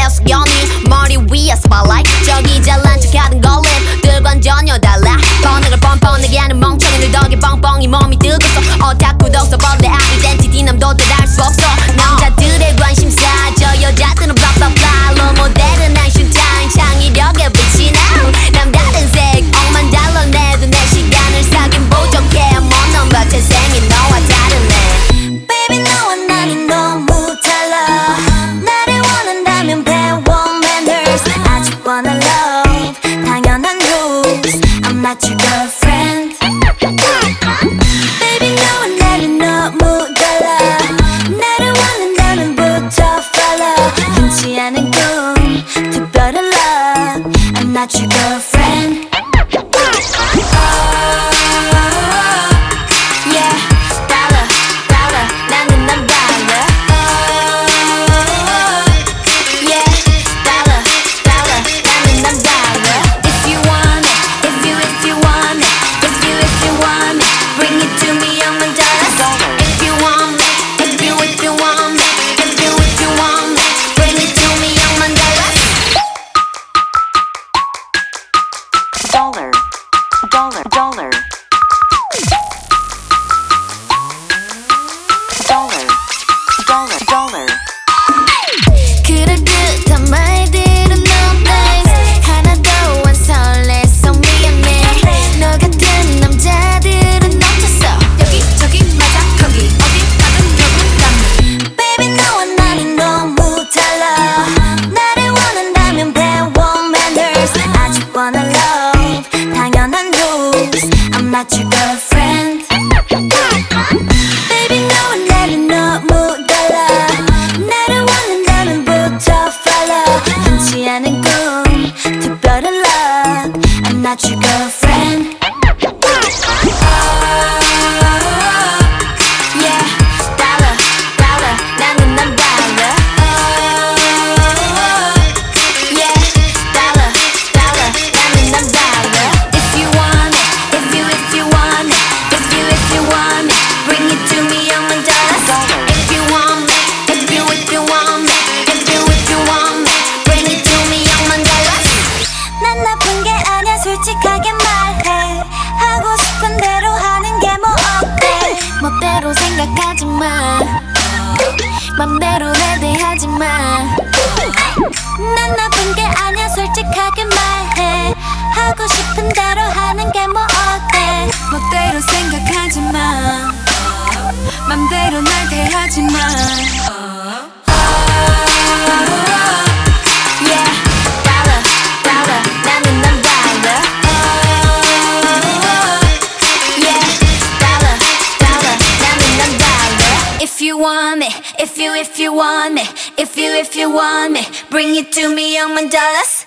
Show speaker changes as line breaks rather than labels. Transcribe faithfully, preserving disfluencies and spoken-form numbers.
고개를 숙여니 머리 위에 스팟라이트 저기 잘난 척하던 걸림들과는 전혀 달라 번역을 뻔뻔하게 하는 멍청이들 덕에 뻥뻥이 몸이 뜨겁어 오타쿠 독서벌레 아이덴티티 남도 뜻할 수 없어 남자들의 관심사 저 여자들은 블라블라블라 로모델은 슈타인 창의력에 빛이 나 남다른 색 억만 달러 내도 내 시간을 사긴 부족해 못넘 재생이 너와 다르네
Baby 너와 나는 너무 달라 나를 원한다면 배워 manners 아직 wanna love 당연한 rules I'm not your girlfriend Baby 너와 나는 너무 달라 나를 원한다면부터 follow 흔치 않은 꿈 특별한 love I'm not your girlfriend
Dollar, dollar, dollar, dollar, dollar, dollar.
그럴듯한 말들은 no thanks 하나도 안 설레서 미안해 너 같은 남자들은 넘쳤어 여기저기 맞아 거기 어디 가든 결국 난 Baby 너와 나는 너무 달라 나를 원한다면 배워 manners 아직 wanna love 당연한 rules I'm not your girlfriend Baby 너와 나는 너무 달라 나를 원한다면부터 follow 흔치 않은 꿈 특별한 love I'm not your girlfriend Yeah 달라 달라 나는 난 달라 Yeah 달라 달라 나는 난 달라 If you want it if you if you want it if you if you want it bring it to me 영만 달라 If you want me if you if you want me if you if you want me bring it to me 영만 달라 난 나쁜 게 아니야 솔직하게 말해 하고 싶은 대로 하는 게 뭐 어때 멋대로 생각하지 마 맘대로 날 대하지 마 난 나쁜 게 아니야 솔직하게 말해 하고 싶은 대로 하는 게 뭐 어때 멋대로 생각하지 마 맘대로 날 대하지 마 Yeah 달라 달라 나는 난 달라 Yeah 달라 달라 나는 난 달라 If you want me if you if you want me if you if you want me bring it to me 영만 달라